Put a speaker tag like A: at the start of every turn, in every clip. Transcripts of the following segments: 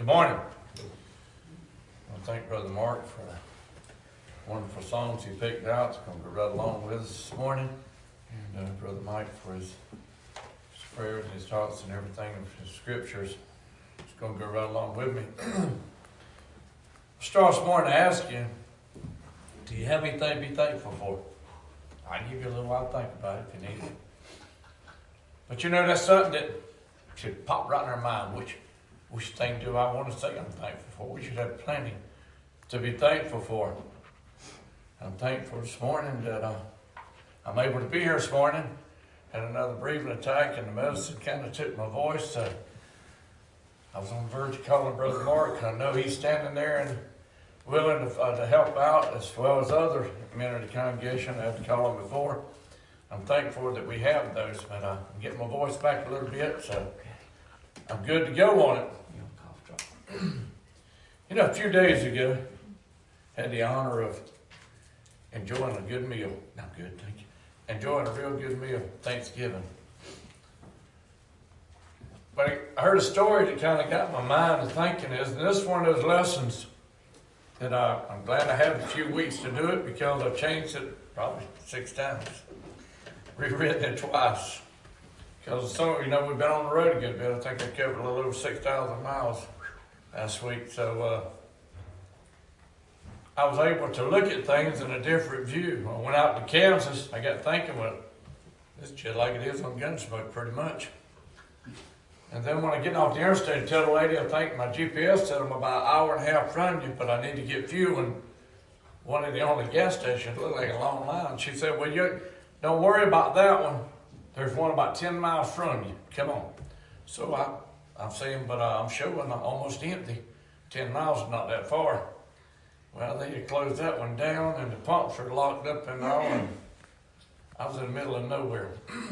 A: Good morning. I want to thank Brother Mark for the wonderful songs he picked out. It's going to go right along with us this morning. And Brother Mike for his prayers and his thoughts and everything of his scriptures. It's going to go right along with me. I'll start this morning to ask you, do you have anything to be thankful for? I'll give you a little while to think about it if you need it. But you know, that's something that should pop right in our mind. Which thing do I want to say I'm thankful for? We should have plenty to be thankful for. I'm thankful this morning that I'm able to be here this morning. Had another breathing attack and the medicine kind of took my voice. I was on the verge of calling Brother Mark. I know he's standing there and willing to help out as well as other men of the congregation. I had to call him before. I'm thankful that we have those, but I'm getting my voice back a little bit, so I'm good to go on it. You know, a few days ago, I had the honor of enjoying a good meal. Not good, thank you. Enjoying a real good meal, Thanksgiving. But I heard a story that kind of got my mind to thinking this, and this is one of those lessons that I'm glad I had a few weeks to do it because I've changed it probably 6 times. Rewritten it twice. Because some of you know we've been on the road a good bit. I think I covered a little over 6,000 miles last week. So I was able to look at things in a different view. When I went out to Kansas, I got thinking, well, this is just like it is on Gunsmoke pretty much. And then when I get off the interstate, I tell the lady, I think my GPS said I'm about an hour and a half from you, but I need to get fuel. And one of the only gas stations looked like a long line. She said, well, you don't worry about that one. There's one about 10 miles from you. Come on. So I'm saying, but I'm showing I'm almost empty. 10 miles is not that far. Well, they had closed that one down and the pumps are locked up and all. And I was in the middle of nowhere.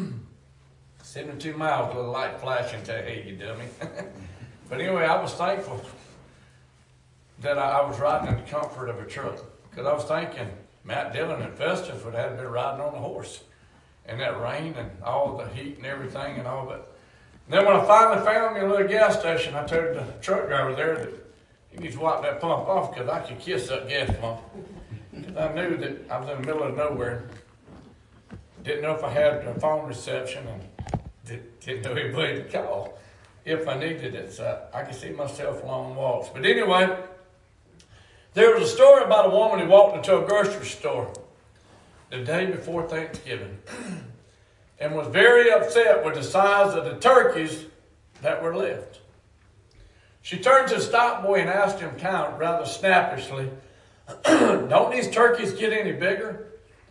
A: 72 miles with a light flashing to, hey, you dummy. But anyway, I was thankful that I was riding in the comfort of a truck. Because I was thinking, Matt Dillon and Festus would have been riding on a horse. And that rain and all the heat and everything and all that. And then when I finally found me a little gas station, I told the truck driver there that he needs to wipe that pump off because I could kiss that gas pump. Because I knew that I was in the middle of nowhere. Didn't know if I had a phone reception and didn't know anybody to call if I needed it. So I could see myself long walks. But anyway, there was a story about a woman who walked into a grocery store the day before Thanksgiving and was very upset with the size of the turkeys that were left. She turned to the stock boy and asked him kind of rather snappishly, don't these turkeys get any bigger?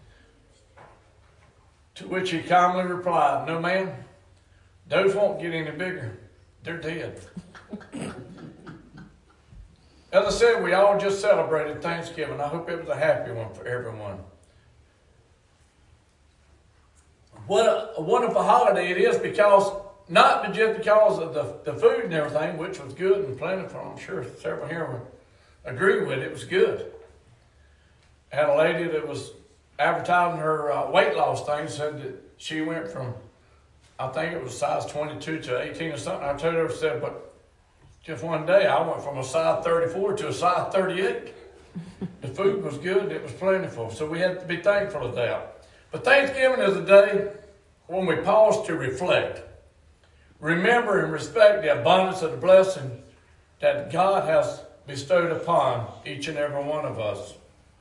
A: To which he calmly replied, no ma'am, those won't get any bigger. They're dead. As I said, we all just celebrated Thanksgiving. I hope it was a happy one for everyone. What a wonderful holiday it is not just because of the food and everything, which was good and plentiful. I'm sure several here would agree with it. It was good. I had a lady that was advertising her weight loss thing, said that she went from, I think it was size 22 to 18 or something. I told her, said, but just one day I went from a size 34 to a size 38. The food was good. It was plentiful. So we had to be thankful of that. But Thanksgiving is a day when we pause to reflect, remember and respect the abundance of the blessing that God has bestowed upon each and every one of us.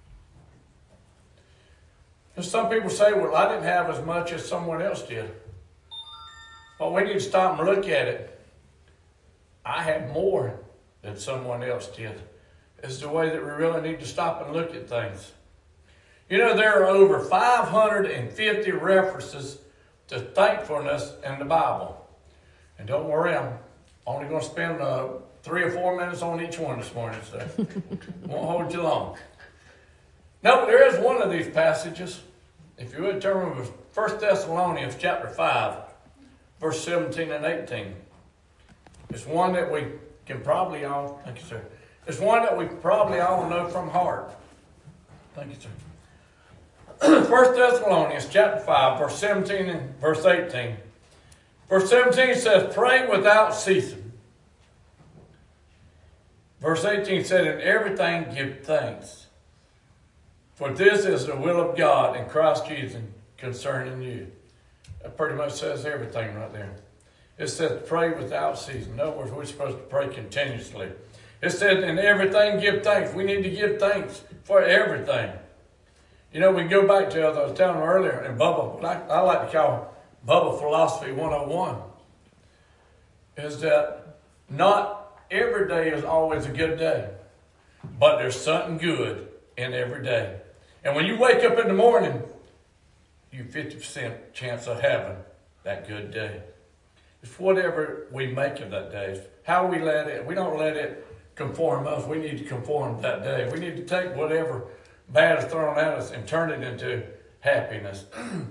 A: And some people say, well, I didn't have as much as someone else did. But we need to stop and look at it. I had more than someone else did. It's the way that we really need to stop and look at things. You know, there are over 550 references to thankfulness in the Bible. And don't worry, I'm only going to spend 3 or 4 minutes on each one this morning, so won't hold you long. Now, there is one of these passages, if you would turn with 1 Thessalonians chapter 5, verse 17 and 18. It's one that we can probably all, thank you, sir. It's one that we probably all know from heart. Thank you, sir. 1 Thessalonians chapter 5, verse 17 and verse 18. Verse 17 says, pray without ceasing. Verse 18 said, in everything give thanks, for this is the will of God in Christ Jesus concerning you. That pretty much says everything right there. It says pray without ceasing. In other words, we're supposed to pray continuously. It said in everything give thanks. We need to give thanks for everything. You know, we go back to, as I was telling them earlier, and Bubba, I like to call Bubba Philosophy 101, is that not every day is always a good day, but there's something good in every day. And when you wake up in the morning, you 50% chance of having that good day. It's whatever we make of that day. It's how we let it, we don't let it conform us. We need to conform that day. We need to take whatever bad is thrown at us and turn it into happiness.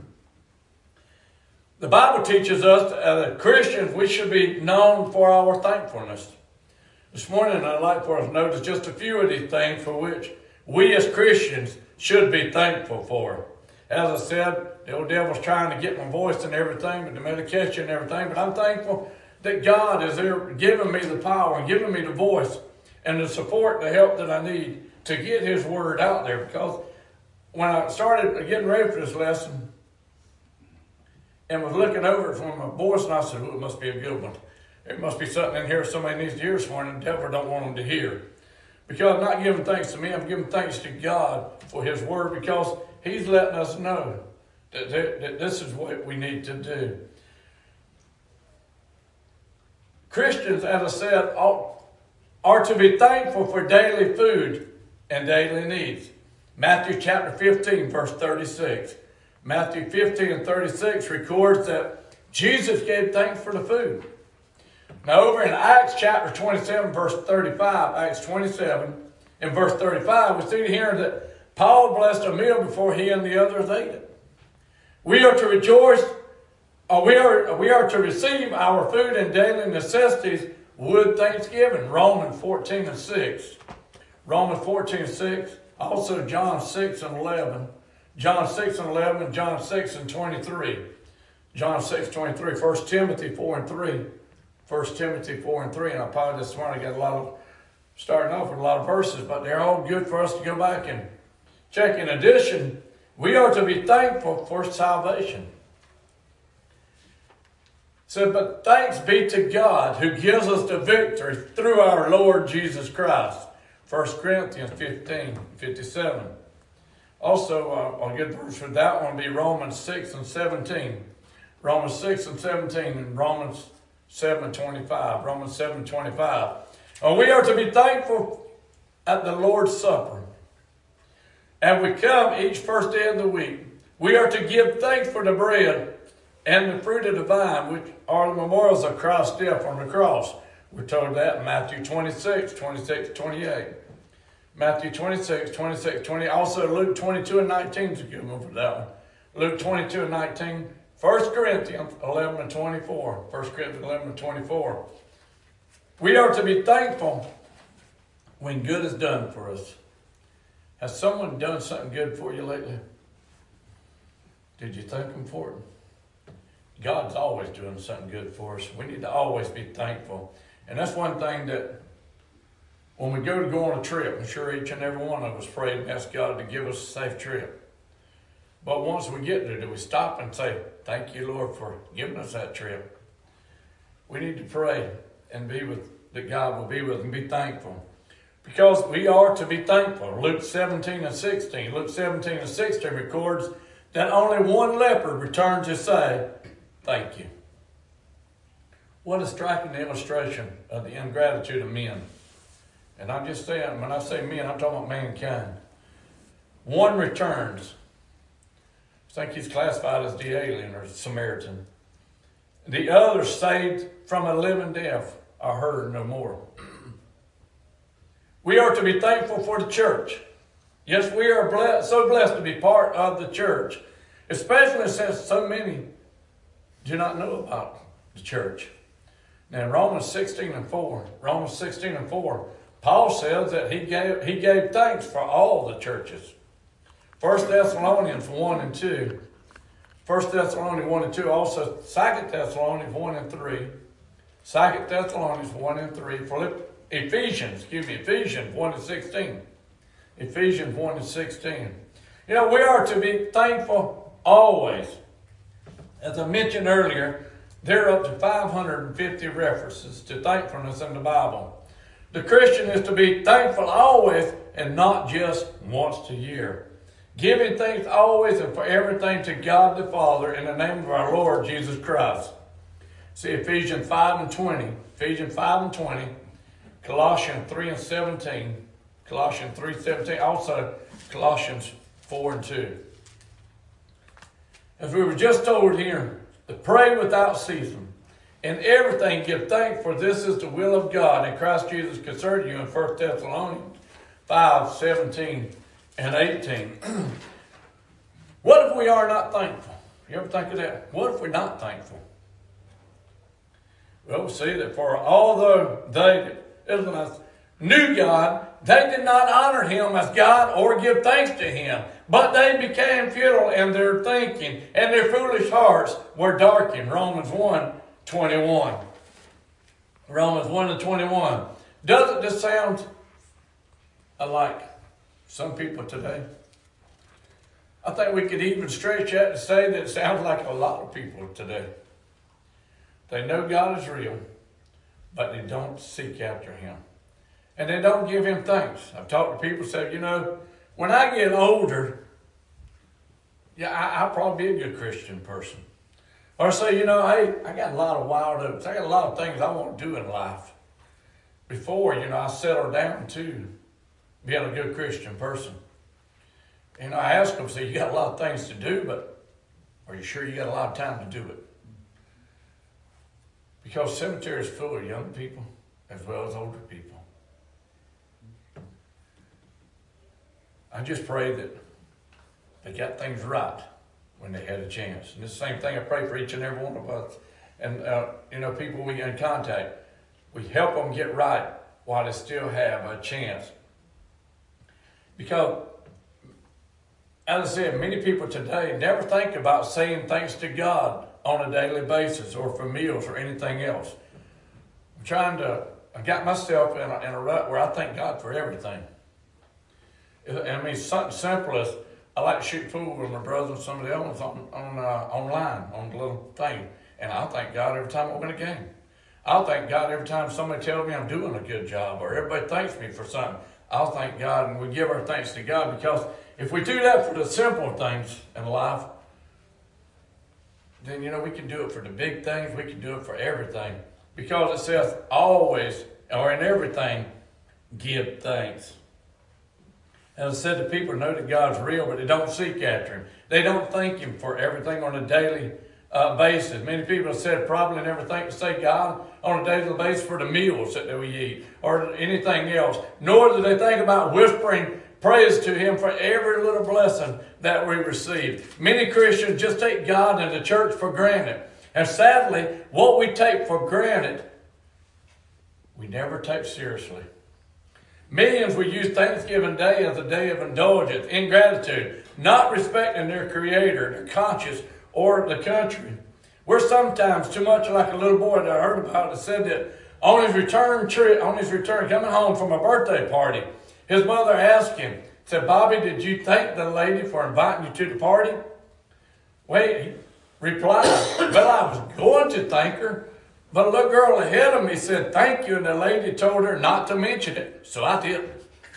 A: The Bible teaches us as Christians, we should be known for our thankfulness. This morning, I'd like for us to notice just a few of these things for which we as Christians should be thankful for. As I said, the old devil's trying to get my voice and everything, with the medication and everything, but I'm thankful that God is there giving me the power and giving me the voice and the support, the help that I need to get His Word out there. Because when I started getting ready for this lesson and was looking over it from my voice, and I said, oh, it must be a good one. There must be something in here somebody needs to hear this morning, the devil don't want them to hear. Because I'm not giving thanks to me, I'm giving thanks to God for His Word, because He's letting us know that this is what we need to do. Christians, as I said, are to be thankful for daily food and daily needs. Matthew chapter 15, verse 36. Matthew 15 and 36 records that Jesus gave thanks for the food. Now over in Acts chapter 27, verse 35, Acts 27 and verse 35, we see here that Paul blessed a meal before he and the others ate it. We are to rejoice, we are to receive our food and daily necessities with thanksgiving. Romans 14 and 6. Romans 14 and 6. Also John 6 and 11. John 6 and 11 and John 6 and 23. John 6, 23. 1 Timothy 4 and 3. 1 Timothy 4 and 3. And I apologize this morning, I got starting off with a lot of verses, but they're all good for us to go back and check. In addition, we are to be thankful for salvation. So, but thanks be to God who gives us the victory through our Lord Jesus Christ. 1 Corinthians 15, 57. Also, a good verse for that one would be Romans 6 and 17. Romans 6 and 17 and Romans 7 and 25. Romans 7 and 25. And we are to be thankful at the Lord's Supper. And we come each first day of the week. We are to give thanks for the bread and the fruit of the vine, which are the memorials of Christ's death on the cross. We're told that in Matthew 26, 26, 28. Matthew 26, 26, 20. Also Luke 22 and 19 is a good one for that one. Luke 22 and 19. 1 Corinthians 11 and 24. 1 Corinthians 11 and 24. We are to be thankful when good is done for us. Has someone done something good for you lately? Did you thank them for it? God's always doing something good for us. We need to always be thankful. And that's one thing that when we go on a trip, I'm sure each and every one of us pray and ask God to give us a safe trip. But once we get there, do we stop and say, thank you, Lord, for giving us that trip? We need to pray and that God will be with us and be thankful. Because we are to be thankful. Luke 17 and 16. Luke 17 and 16 records that only one leper returned to say, thank you. What a striking illustration of the ingratitude of men. And I'm just saying, when I say men, I'm talking about mankind. One returns. I think he's classified as the alien or Samaritan. The other saved from a living death are heard no more. We are to be thankful for the church. Yes, we are so blessed to be part of the church, especially since so many do not know about the church. Now, in Romans 16 and 4, Paul says that he gave thanks for all the churches. 1 Thessalonians 1 and 2. 1 Thessalonians 1 and 2. Also 2 Thessalonians 1 and 3. 2 Thessalonians 1 and 3. Ephesians 1 and 16. Ephesians 1 and 16. We are to be thankful always. As I mentioned earlier, there are up to 550 references to thankfulness in the Bible. The Christian is to be thankful always and not just once a year. Giving thanks always and for everything to God the Father in the name of our Lord Jesus Christ. See Ephesians 5 and 20. Ephesians 5 and 20. Colossians 3 and 17. Colossians 3:17. Also Colossians 4 and 2. As we were just told here, to pray without ceasing. In everything give thanks, for this is the will of God in Christ Jesus concerning you in 1 Thessalonians 5, 17 and 18. What if we are not thankful? You ever think of that? What if we're not thankful? Well, we see that for although they, Israelites, knew God, they did not honor him as God or give thanks to him. But they became futile in their thinking, and their foolish hearts were darkened. Romans 1, 21. Romans 1 and 21. Doesn't this sound like some people today? I think we could even stretch that to say that it sounds like a lot of people today. They know God is real, but they don't seek after him. And they don't give him thanks. I've talked to people who say, when I get older, I'll probably be a good Christian person. Or say, hey, I got a lot of wild oats. I got a lot of things I want to do in life. Before, I settle down to being a good Christian person. I ask them, say, you got a lot of things to do, but are you sure you got a lot of time to do it? Because cemetery is full of young people as well as older people. I just pray that they got things right when they had a chance. And it's the same thing I pray for each and every one of us. And, people we get in contact, we help them get right while they still have a chance. Because, as I said, many people today never think about saying thanks to God on a daily basis or for meals or anything else. I got myself in a rut where I thank God for everything. Something simple as I like to shoot pool with my brother and somebody else online on the little thing. And I'll thank God every time I win a game. I'll thank God every time somebody tells me I'm doing a good job or everybody thanks me for something. I'll thank God, and we give our thanks to God, because if we do that for the simple things in life, then, we can do it for the big things. We can do it for everything. Because it says always, or in everything, give thanks. As I said, the people know that God's real, but they don't seek after him. They don't thank him for everything on a daily basis. Many people have said probably never think to say God on a daily basis for the meals that we eat or anything else. Nor do they think about whispering praise to him for every little blessing that we receive. Many Christians just take God and the church for granted. And sadly, what we take for granted, we never take seriously. Millions will use Thanksgiving Day as a day of indulgence, ingratitude, not respecting their Creator, their conscience, or the country. We're sometimes too much like a little boy that I heard about that said that on his return coming home from a birthday party, his mother asked him, said, "Bobby, did you thank the lady for inviting you to the party?" Wait, he replied, "Well, I was going to thank her, but a little girl ahead of me said thank you, and the lady told her not to mention it, so I did."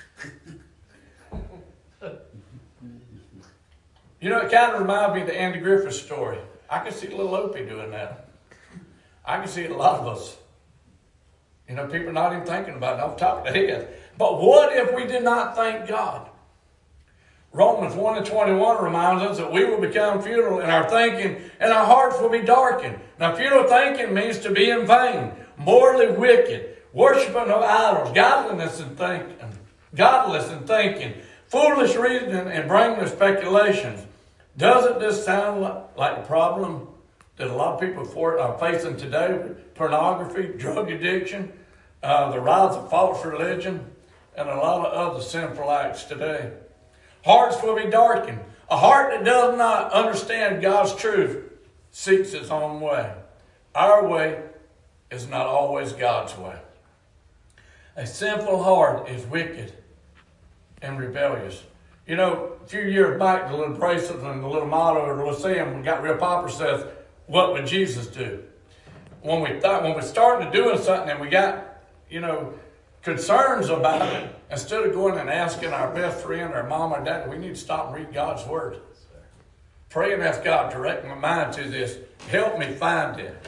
A: It kind of reminds me of the Andy Griffith story. I can see little Opie doing that. I can see it a lot of us. People not even thinking about it off the top of their head. But what if we did not thank God? Romans 1 and 21 reminds us that we will become futile in our thinking and our hearts will be darkened. Now, futile thinking means to be in vain, morally wicked, worshiping of idols, godless in thinking, foolish reasoning, and brainless speculations. Doesn't this sound like the problem that a lot of people are facing today with pornography, drug addiction, the rise of false religion, and a lot of other sinful acts today? Hearts will be darkened. A heart that does not understand God's truth seeks its own way. Our way is not always God's way. A sinful heart is wicked and rebellious. You know, a few years back, the little bracelet and the little motto or the little saying got real popular, says, what would Jesus do? When we started doing something and we got, concerns about it, instead of going and asking our best friend or mom or dad, we need to stop and read God's word. Pray and ask God, direct my mind to this. Help me find it.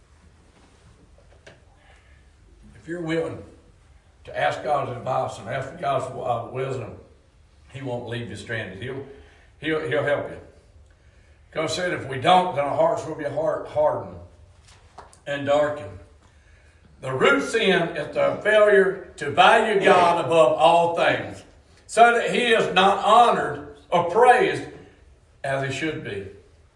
A: If you're willing to ask God's advice and ask for God's wisdom, He won't leave you stranded. He'll help you. God said if we don't, then our hearts will be hardened and darkened. The root sin is the failure to value God above all things, so that He is not honored or praised as He should be.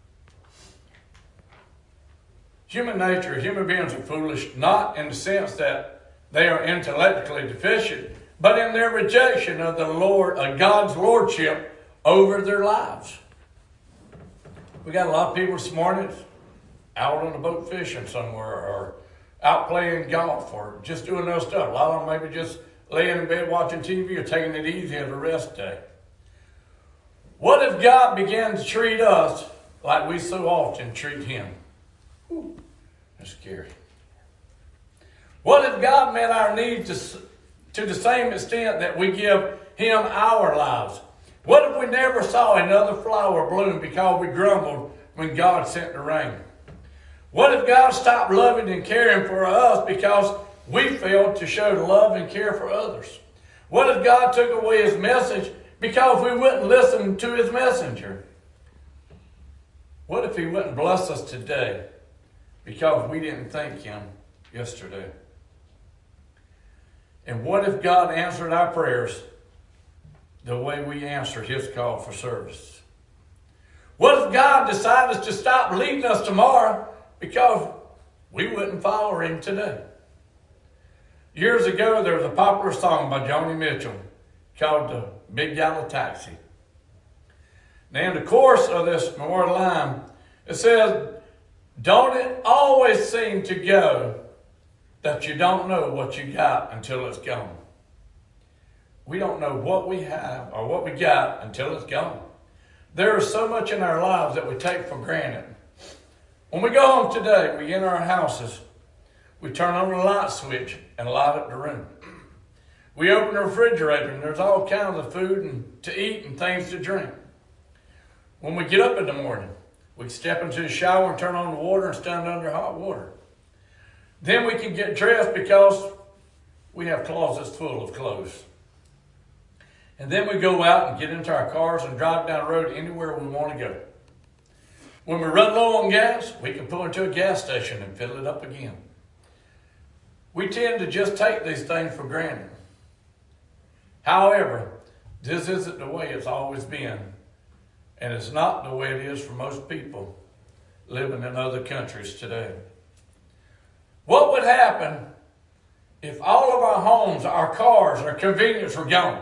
A: Human beings are foolish, not in the sense that they are intellectually deficient, but in their rejection of God's lordship over their lives. We got a lot of people this morning out on a boat fishing somewhere, or out playing golf, or just doing those stuff. A lot of them maybe just laying in bed watching TV or taking it easy as a rest day. What if God began to treat us like we so often treat Him? Ooh, that's scary. What if God met our needs to the same extent that we give Him our lives? What if we never saw another flower bloom because we grumbled when God sent the rain? What if God stopped loving and caring for us because we failed to show love and care for others? What if God took away His message because we wouldn't listen to His messenger? What if He wouldn't bless us today because we didn't thank Him yesterday? And what if God answered our prayers the way we answered His call for service? What if God decided to stop leading us tomorrow because we wouldn't follow Him today? Years ago, there was a popular song by Joni Mitchell called The Big Yellow Taxi. Now, in the chorus of this memorial line, it says, don't it always seem to go that you don't know what you got until it's gone? We don't know what we have or what we got until it's gone. There is so much in our lives that we take for granted. When we go home today, we enter our houses, we turn on the light switch and light up the room. We open the refrigerator and there's all kinds of food to eat and things to drink. When we get up in the morning, we step into the shower and turn on the water and stand under hot water. Then we can get dressed because we have closets full of clothes. And then we go out and get into our cars and drive down the road anywhere we want to go. When we run low on gas, we can pull into a gas station and fill it up again. We tend to just take these things for granted. However, this isn't the way it's always been, and it's not the way it is for most people living in other countries today. What would happen if all of our homes, our cars, our convenience were gone?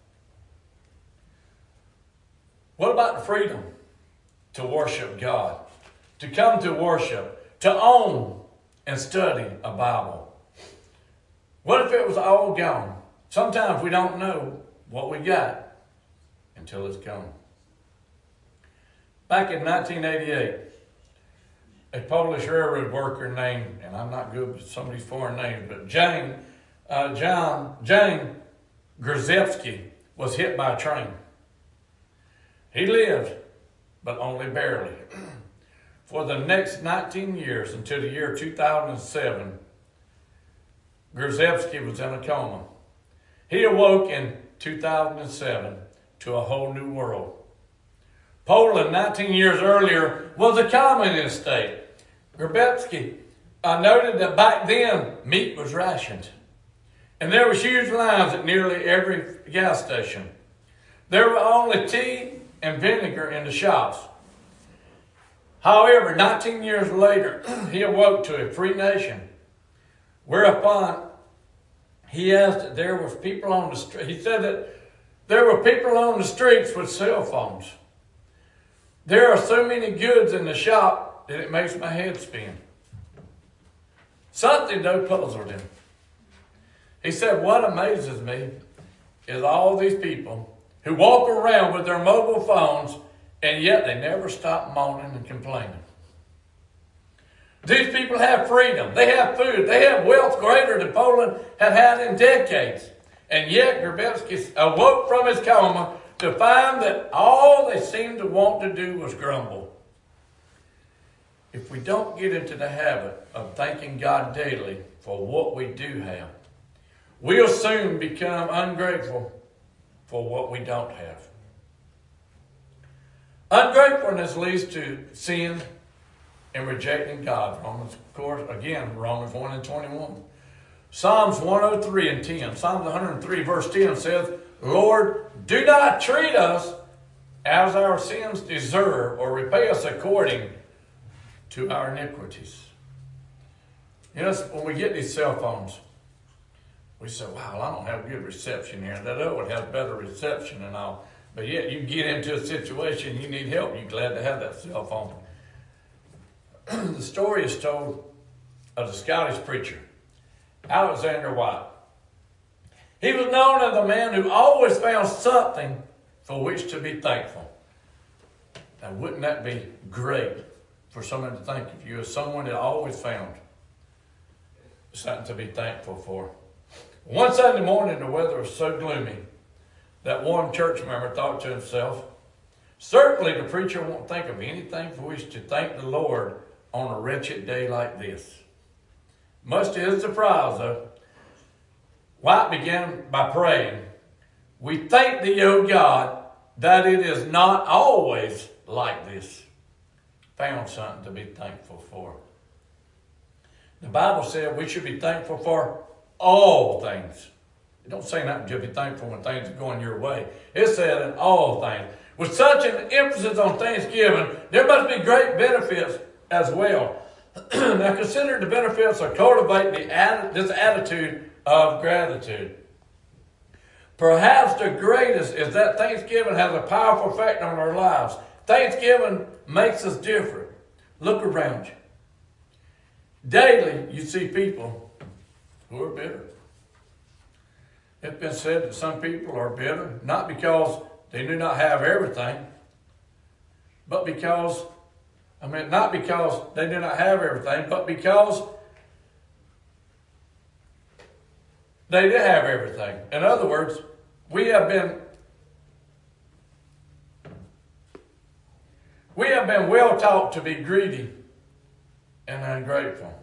A: What about the freedom to worship God, to come to worship, to own and study a Bible? What if it was all gone? Sometimes we don't know what we got until it's gone. Back in 1988, a Polish railroad worker named, and I'm not good with some of these foreign names, but Jane Grzycki was hit by a train. He lived, but only barely. For the next 19 years, until the year 2007, Grzycki was in a coma. He awoke in 2007 to a whole new world. Poland, 19 years earlier, was a communist state. Grzycki noted that back then, meat was rationed. And there were huge lines at nearly every gas station. There were only tea and vinegar in the shops. However, 19 years later, he awoke to a free nation, whereupon he asked that there were people on the street. He said that there were people on the streets with cell phones. There are so many goods in the shop that it makes my head spin. Something though puzzled him. He said, what amazes me is all these people who walk around with their mobile phones and yet they never stop moaning and complaining. These people have freedom. They have food. They have wealth greater than Poland had had in decades. And yet Grabowski awoke from his coma to find that all they seemed to want to do was grumble. If we don't get into the habit of thanking God daily for what we do have, we'll soon become ungrateful for what we don't have. Ungratefulness leads to sin and rejecting God. Romans 1 and 21. Psalms 103 and 10. Psalms 103 verse 10 says, Lord, do not treat us as our sins deserve or repay us according to our iniquities. You know, when we get these cell phones, we say, wow, I don't have good reception here. That other one has better reception and all. But yet you get into a situation, you need help, you're glad to have that cell phone. The story is told of the Scottish preacher, Alexander White. He was known as a man who always found something for which to be thankful. Now, wouldn't that be great for someone to think of you as someone that always found something to be thankful for? One Sunday morning, the weather was so gloomy that one church member thought to himself, certainly the preacher won't think of anything for which to thank the Lord on a wretched day like this. Much to his surprise, though, White began by praying, we thank thee, O God, that it is not always like this. Found something to be thankful for. The Bible said we should be thankful for all things. It don't say nothing to be thankful when things are going your way. It said in all things. With such an emphasis on Thanksgiving, there must be great benefits as well. Now consider the benefits of cultivating this attitude of gratitude. Perhaps the greatest is that Thanksgiving has a powerful effect on our lives. Thanksgiving makes us different. Look around you. Daily you see people who are bitter. It's been said that some people are bitter, not because they do not have everything, but because, not because they do not have everything, but because they do have everything. In other words, we have been well taught to be greedy and ungrateful.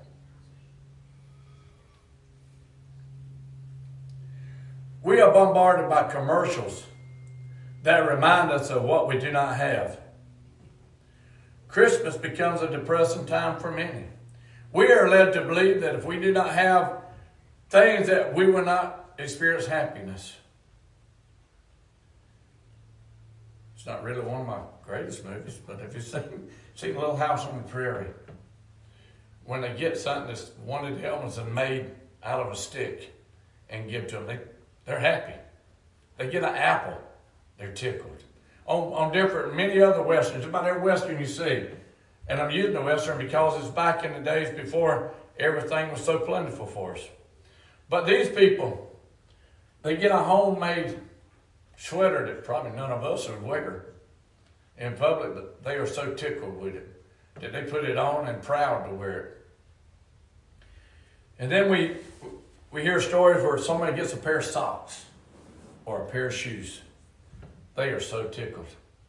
A: We are bombarded by commercials that remind us of what we do not have. Christmas becomes a depressing time for many. We are led to believe that if we do not have things, that we will not experience happiness. It's not really one of my greatest movies, but if you've seen Little House on the Prairie, when they get something that's one of the elements is made out of a stick and give to them, they're happy. They get an apple, they're tickled. On many other Westerns, about every Western you see, and I'm using the Western because it's back in the days before everything was so plentiful for us. But these people, they get a homemade sweater that probably none of us would wear in public, but they are so tickled with it that they put it on and proud to wear it. And then we hear stories where somebody gets a pair of socks or a pair of shoes. They are so tickled.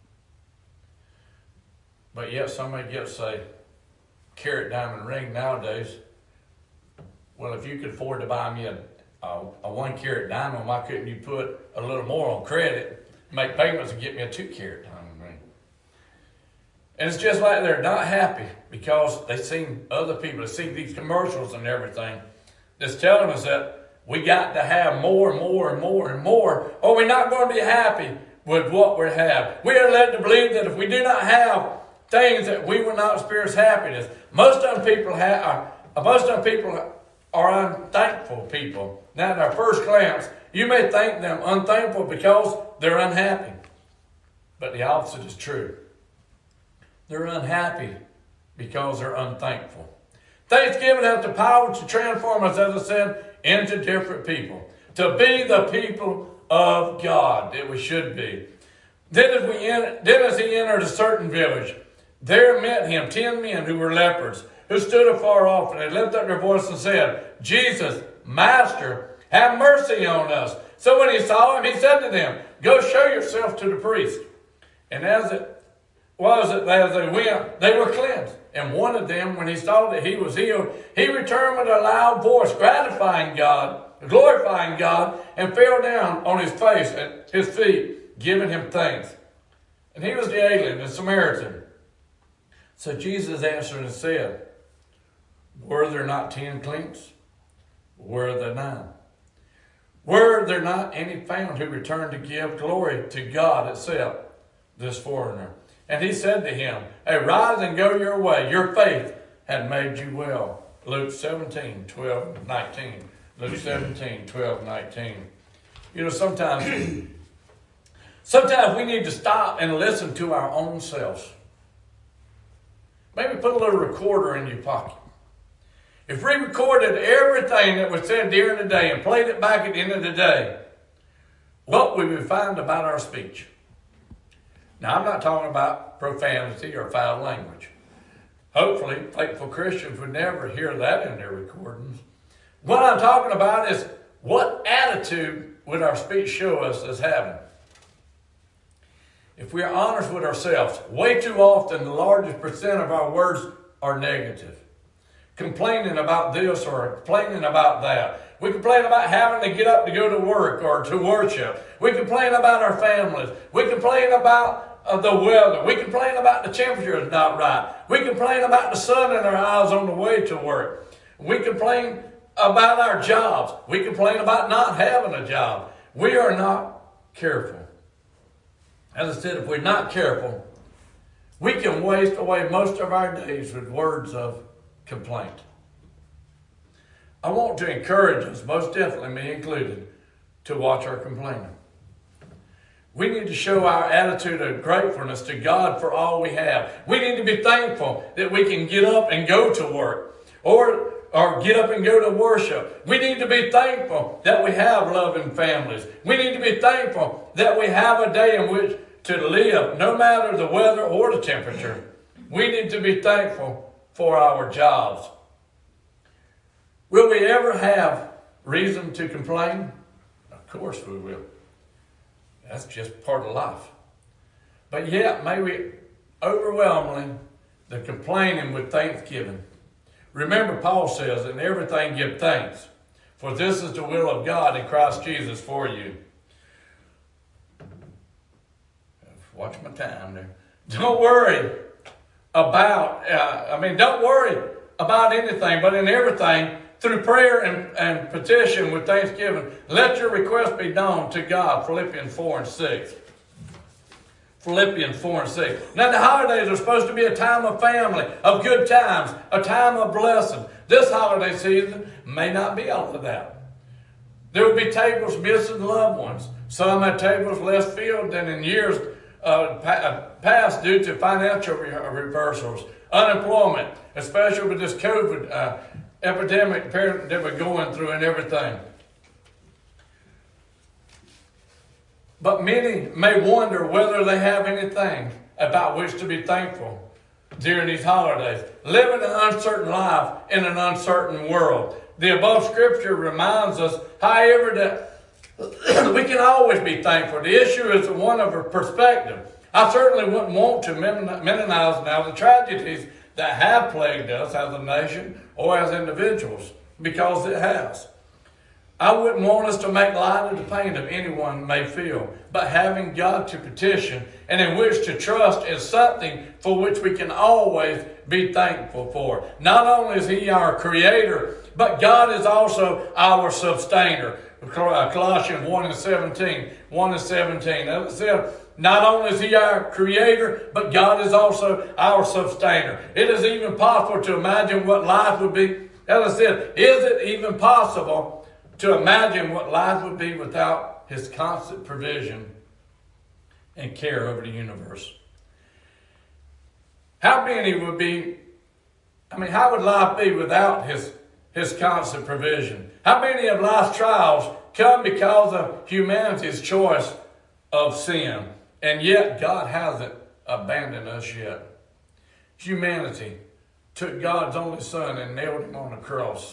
A: But yet somebody gets a carat diamond ring nowadays. Well, if you could afford to buy me a 1 carat diamond, why couldn't you put a little more on credit, make payments and get me a 2 carat diamond ring? And it's just like they're not happy because they've seen other people, they've seen these commercials and everything that's telling us that we got to have more and more and more and more, or we're not going to be happy with what we have. We are led to believe that if we do not have things, that we will not experience happiness. Most of them people are unthankful people. Now, at our first glance, you may think them unthankful because they're unhappy. But the opposite is true. They're unhappy because they're unthankful. Thanksgiving has the power to transform us, as I said, into different people. To be the people of God that we should be. Then as he entered a certain village, there met him 10 men who were lepers, who stood afar off, and they lifted up their voice and said, Jesus, Master, have mercy on us. So when he saw him, he said to them, Go show yourself to the priest. And as they went, they were cleansed. And one of them, when he saw that he was healed, he returned with a loud voice, glorifying God, and fell down on his face at his feet, giving him thanks. And he was the alien, the Samaritan. So Jesus answered and said, Were there not 10 cleansed? Were there 9? Were there not any found who returned to give glory to God except this foreigner? And he said to him, Arise and go your way. Your faith had made you well. Luke 17:12-19. Luke 17:12-19. You know, sometimes we need to stop and listen to our own selves. Maybe put a little recorder in your pocket. If we recorded everything that was said during the day and played it back at the end of the day, what would we find about our speech? Now, I'm not talking about profanity or foul language. Hopefully, faithful Christians would never hear that in their recordings. What I'm talking about is, what attitude would our speech show us as having? If we are honest with ourselves, way too often the largest percent of our words are negative. Complaining about this or complaining about that. We complain about having to get up to go to work or to worship. We complain about our families. We complain about the weather. We complain about the temperature is not right. We complain about the sun in our eyes on the way to work. We complain about our jobs. We complain about not having a job. We are not careful. As I said, if we're not careful, we can waste away most of our days with words of complaint. I want to encourage us, most definitely me included, to watch our complaining. We need to show our attitude of gratefulness to God for all we have. We need to be thankful that we can get up and go to work or get up and go to worship. We need to be thankful that we have loving families. We need to be thankful that we have a day in which to live, no matter the weather or the temperature. We need to be thankful for our jobs. Will we ever have reason to complain? Of course we will. That's just part of life. But yet, may we overwhelmingly the complaining with thanksgiving. Remember, Paul says, in everything give thanks, for this is the will of God in Christ Jesus for you. Watch my time there. Don't worry about, don't worry about anything, but in everything, through prayer and petition with thanksgiving, let your request be known to God. Philippians 4:6. Philippians 4:6. Now the holidays are supposed to be a time of family, of good times, a time of blessing. This holiday season may not be all of that. There will be tables missing loved ones. Some had tables less filled than in years past due to financial reversals, unemployment, especially with this COVID epidemic that we're going through and everything. But many may wonder whether they have anything about which to be thankful during these holidays. Living an uncertain life in an uncertain world. The above scripture reminds us, however, that we can always be thankful. The issue is one of a perspective. I certainly wouldn't want to minimize now the tragedies that have plagued us as a nation or as individuals, because it has. I wouldn't want us to make light of the pain that anyone may feel, but having God to petition and in which to trust is something for which we can always be thankful for. Not only is He our Creator, but God is also our sustainer. Colossians 1:17. 1:17. As I said, not only is He our Creator, but God is also our sustainer. It is even possible to imagine what life would be. As I said, is it even possible to imagine what life would be without His constant provision and care over the universe? How many would be I mean, how would life be without his constant provision? How many of life's trials come because of humanity's choice of sin? And yet God hasn't abandoned us yet. Humanity took God's only Son and nailed him on the cross.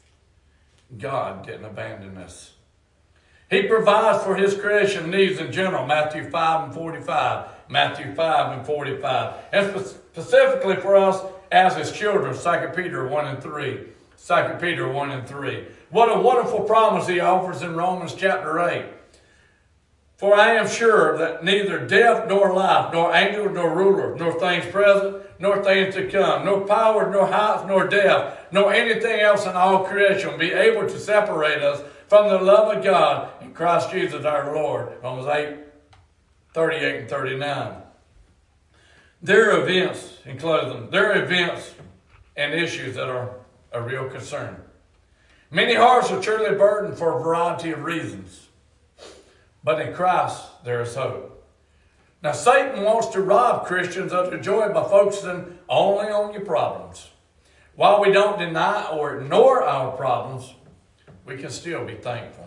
A: God didn't abandon us. He provides for his creation needs in general, Matthew 5 and 45, Matthew 5 and 45. And specifically for us as his children, 2 Peter 1 and 3. 2 Peter 1 and 3. What a wonderful promise he offers in Romans chapter 8. For I am sure that neither death nor life, nor angels nor rulers, nor things present, nor things to come, nor power, nor height, nor depth, nor anything else in all creation will be able to separate us from the love of God in Christ Jesus our Lord. Romans 8, 38 and 39. There are events, in closing, there are events and issues that are a real concern. Many hearts are truly burdened for a variety of reasons. But in Christ, there is hope. Now, Satan wants to rob Christians of their joy by focusing only on your problems. While we don't deny or ignore our problems, we can still be thankful.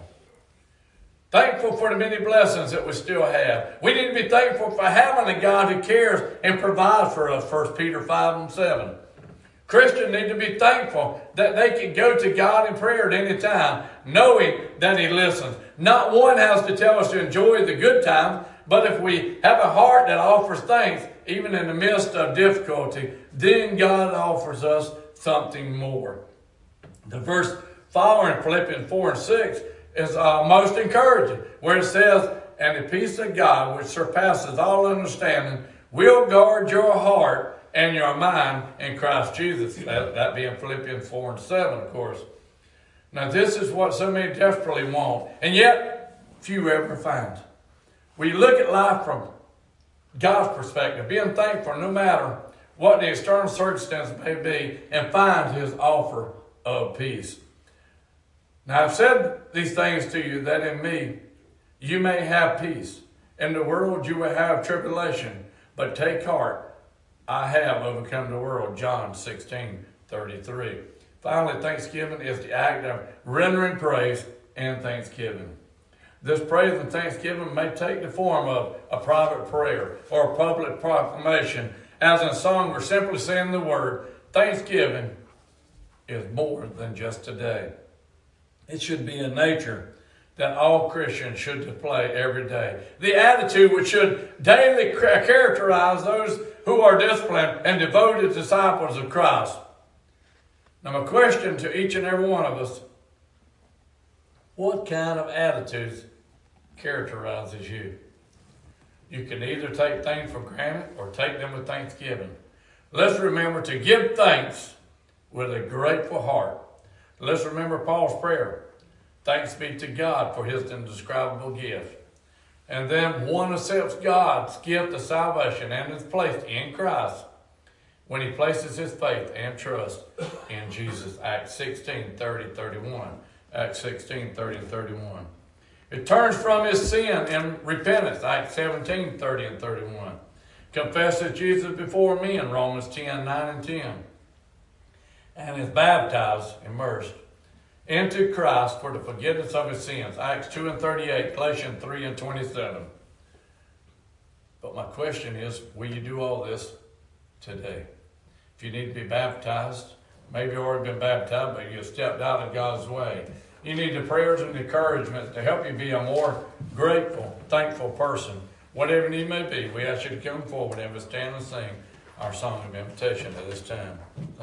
A: Thankful for the many blessings that we still have. We need to be thankful for having a God who cares and provides for us, 1 Peter 5 and 7. Christians need to be thankful that they can go to God in prayer at any time, knowing that he listens. Not one has to tell us to enjoy the good times, but if we have a heart that offers thanks, even in the midst of difficulty, then God offers us something more. The verse following, Philippians 4 and 6, is most encouraging, where it says, and the peace of God, which surpasses all understanding, will guard your heart and your mind in Christ Jesus. That being Philippians 4 and 7, of course. Now, this is what so many desperately want, and yet few ever find. We look at life from God's perspective, being thankful no matter what the external circumstances may be, and find his offer of peace. Now, I've said these things to you that in me you may have peace. In the world you will have tribulation, but take heart. I have overcome the world. John 16:33. Finally, thanksgiving is the act of rendering praise and thanksgiving. This praise and thanksgiving may take the form of a private prayer or a public proclamation. As in song, we're simply saying the word. Thanksgiving is more than just today. It should be a nature that all Christians should display every day. The attitude which should daily characterize those who are disciplined and devoted disciples of Christ. Now, my question to each and every one of us, what kind of attitudes characterizes you? You can either take things for granted or take them with thanksgiving. Let's remember to give thanks with a grateful heart. Let's remember Paul's prayer. Thanks be to God for his indescribable gift. And then one accepts God's gift of salvation and is placed in Christ when he places his faith and trust in Jesus. Acts 16:30-31. Acts 16:30-31. It turns from his sin in repentance. Acts 17:30-31. Confesses Jesus before men. Romans 10:9-10. And is baptized, immersed into Christ for the forgiveness of his sins. Acts 2:38, Galatians 3:27. But my question is, will you do all this today? If you need to be baptized, maybe you've already been baptized, but you've stepped out of God's way. You need the prayers and encouragement to help you be a more grateful, thankful person. Whatever need may be, we ask you to come forward and stand and sing our song of invitation at this time.